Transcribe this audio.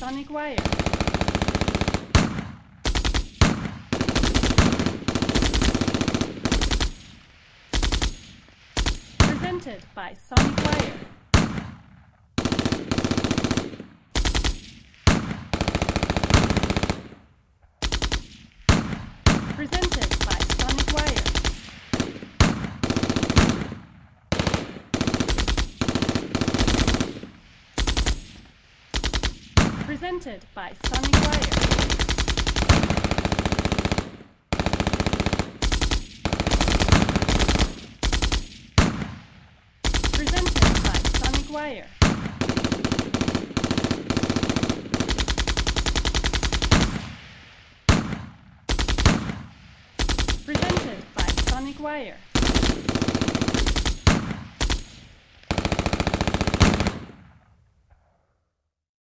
Sonic Wire. Presented by Sonic Wire. Presented by Sonic Wire. Presented by Sonic Wire. Presented by Sonic Wire. Presented by Sonic Wire.